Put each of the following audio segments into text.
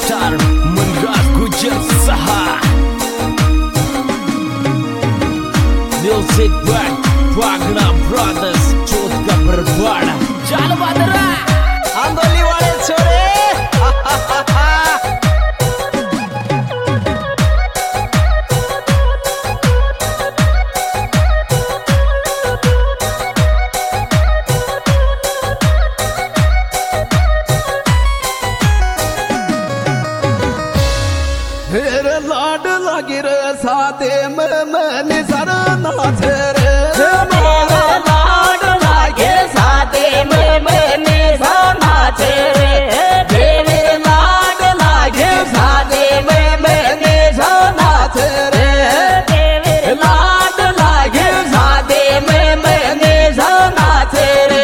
Star Manraj Gurjar सहा music band Pagda brothers Chauth ka Barwara चाल बादरा आंदोली वाले छोरे लाड लगी रे साथे मन सरा नाथ रे लाड लागे साथे मन सरा नाथ रे तेरे लाड लागे साथे मन सरा नाथ रे तेरे लाड लागे साथे मन सरा नाथ रे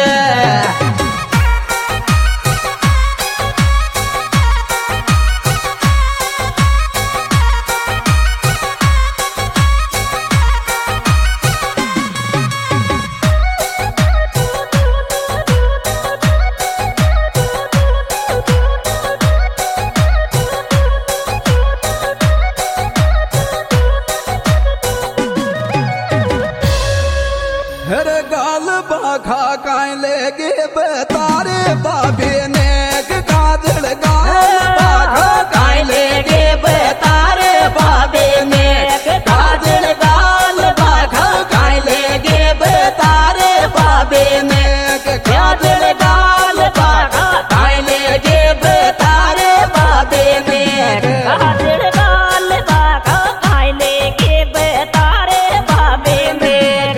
हर गाल बाखा काई लेगे बतारे बाबे ने काजल गाल बाखा काई लेगे बतारे बाबे ने काजल गाल बाखा काई लेगे बतारे बाबे ने काजल गाल बाखा काई लेगे बतारे बाबे ने काजल गाल बाखा काई लेगे बतारे बाबे ने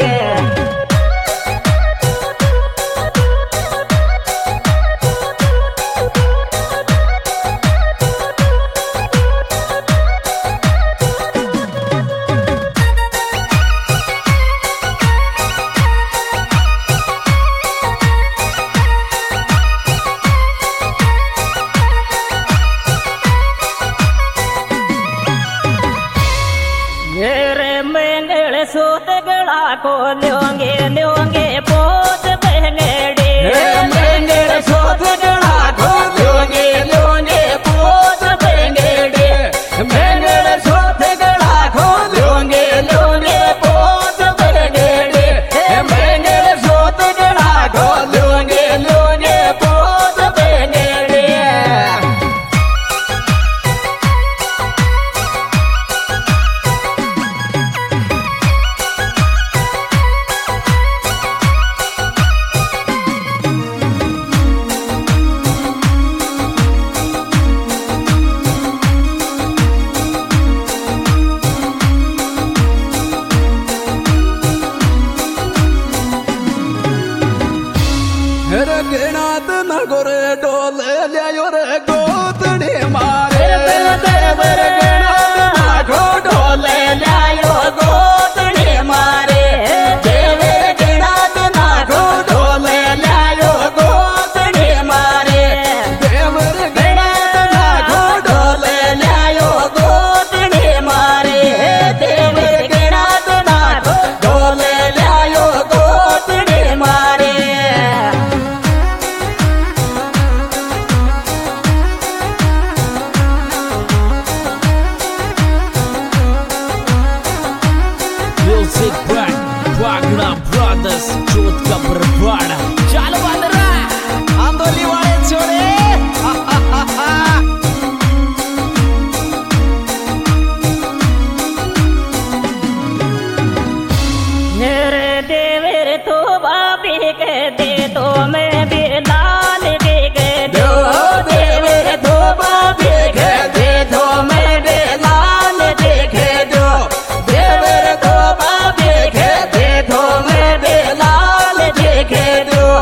सूत गड़ा को लोंगे लोंगे पोत बहनेड़े मंगल सूत गड़ा को लोंगे लोंगे पोत बहनेड़े मंगल सूत गड़ा को लोंगे लोंगे पोत बहनेड़े मंगल सूत गड़ा को लोंगे लोंगे पोत बहनेड़े हर गिनात न गोरे डोल लियो रे गोतड़ी मारे देवर गिनात न गो डोल लियो गोतड़ी मारे देवर गिनात न गो डोल लियो गोतड़ी मारे देवर गिनात न गो डोल लियो गोतड़ी मारे देवर गिनात न गो डोल लियो गोतड़ी मारे music band Pagda brothers Chauth ka Barwara चाल बादरा आंदोली वाले छोरे मेरे देवर तो बाबी के दे तो मैं भी लाल के दो देवर तो बाबी के दे तो मैं भी लाल देखे दो देवर तो बाबी के दे तो मैं भी लाल देखे दो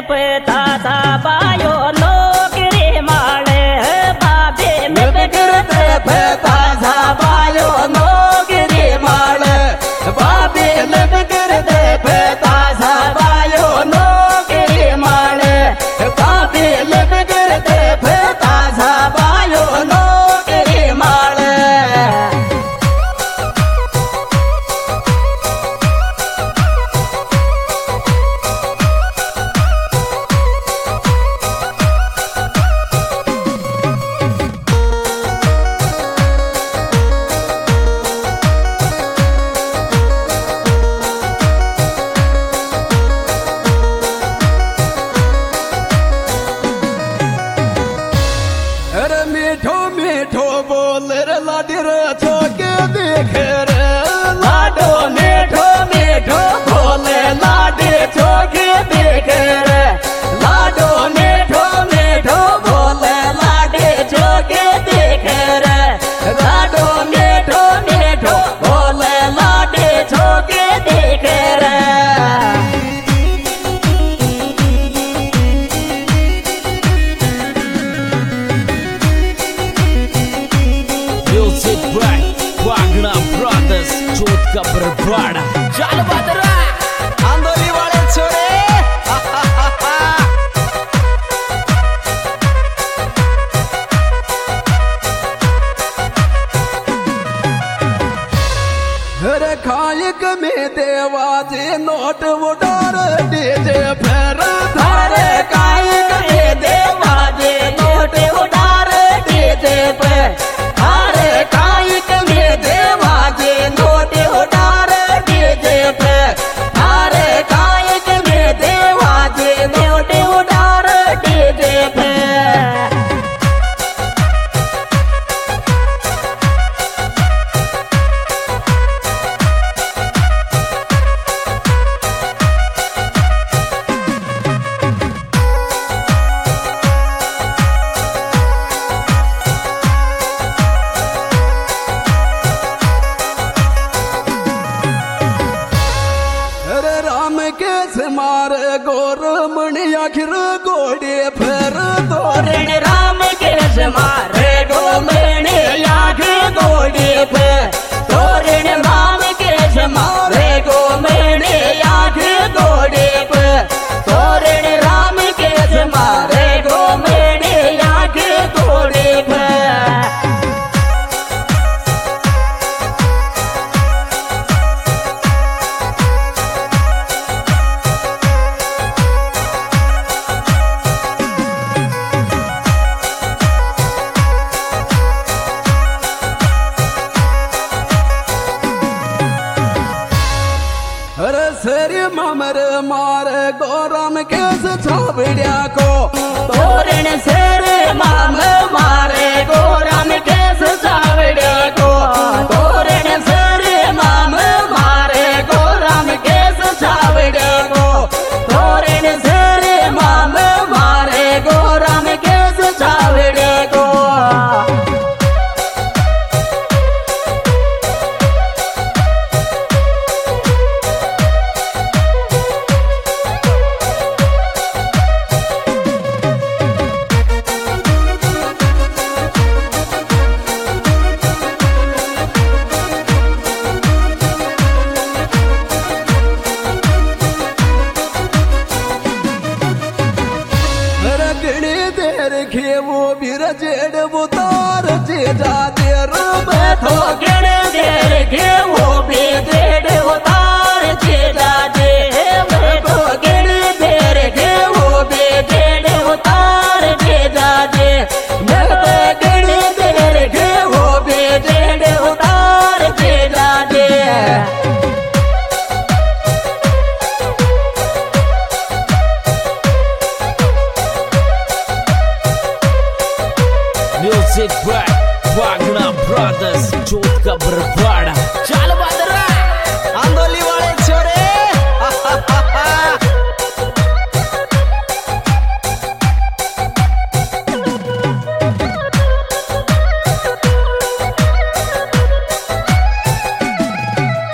पता था बायो नौकरी माले बाबे में बिगड़ते पता था बायो नौकरी माले बाबे में बिगड़ते पता था बायो नौकरी माले बाबे में बिगड़ते पता था बायो नौकरी माले अरे मीठो मीठो बोल रे लाडी रे चौके देख रे लाडो मीठो मीठो बोले लाडे चोखे देख रे लाडो मीठो मीठो बोले लाडे चोखे देख रे लाडो मीठो मीठो बोले लाडे चोखे देख रे Music by Wagner Brothers, चोट का बरबाड़ा। चल बदरा आंदोली वाले छोरे अरे खायक में देवाजी नोट उडार डीजे फेर थारे कायक में देवाजे नोट उडार डीजे पे थारे कायक में देवाजे नोट उडार डीजे पे थारे कायक में देवाजे नोट उडार डीजे पे अरे राम के मार गोर मणि आखिर गोड़े फेर तोरण राम के मारे गोमणे आँख गोड़े पे तोरण राम के मारे गोमणे आँख गोड़े पे तोरण राम के मारे गोमणे आँख गोड़े पे अरे सरी ममर मार गोराम केस छाबड़िया को तोरण शेर माम मारे गोराम केस सावड़े को तोरण शेर माम मारे गोराम केस सावड़े को तोरण शेर माम मारे गोराम केस सावड़े को अरे गणी देर खेवो बीर जेड़ उतार जे जा देर तो गिण देर के वो भी देड़ उतार जेड़ा दे तो गिण देर के वो भी देड़ उतार जेड़ा दे तो गिण देर के वो भी देड़ उतार जेड़ा दे Music by Wagner Brothers, चोट का बरबाड़ा। चल बदरा आंदोली वाले छोरे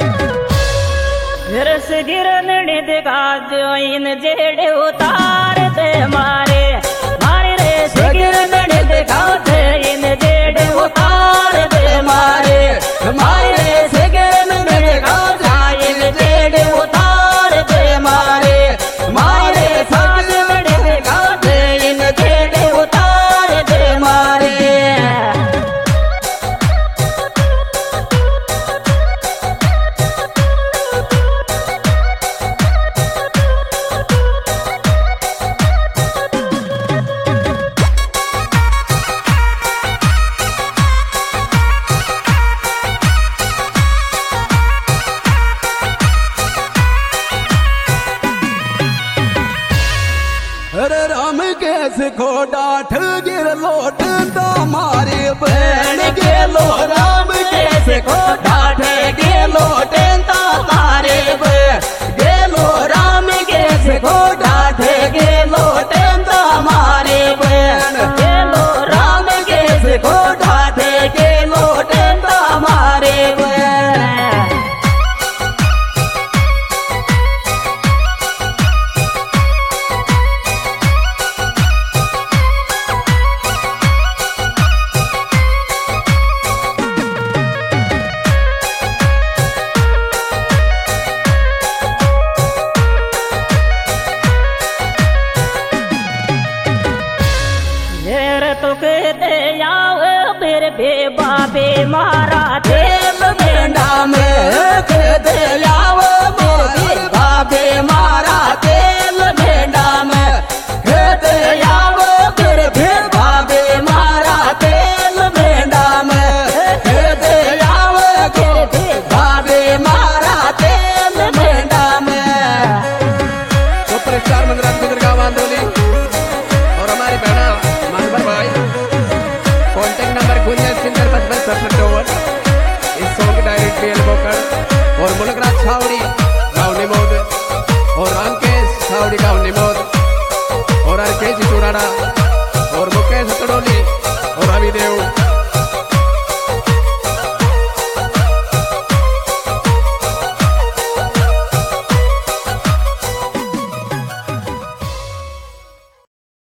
गिरस गिरन दिखा जो इन जेड़ उतार मारे मारे रे सिगर में दिखाओ थे इन जेड़ उतार दे मारे मारे रे सिगर में दिखाओ था इन जेड़ उतार दे मारे मारे साल में दिखाओ थे इन जेड़ उतार दे मारे अरे राम कैस को डाठ गिर लोट मारे बहन गेलो राम कैस को डाठ गेलो टेंता तारे गेलो राम कैस को डाठ गेलो टेंता मारे बहन गेलो राम कैस को डाठ गेलो टेंता मारे बहन तो कहते आओ फिर भी बाबे मारा तेल भेंडा में कहते आओ फिर बाबे मारा तेल भेंडा में कहते आओ फिर भी बाबे मारा तेल भेंडा में कहते आओ फिर भी बाबे मारा तेल भेंडा में सुपरस्टार मंदराज गुजरगांव आंदोली और हमारी बहना मानवर भाई कॉन्टेक्ट नंबर 1955 इस सॉन्ग डायरेक्ट पीएल बोकर और मुलकराज छावड़ी गाँव निमोद और अंकेश छावड़ी गाँव निमोद और आरकेश चुराड़ा और मुकेश तड़ोली और रविदेव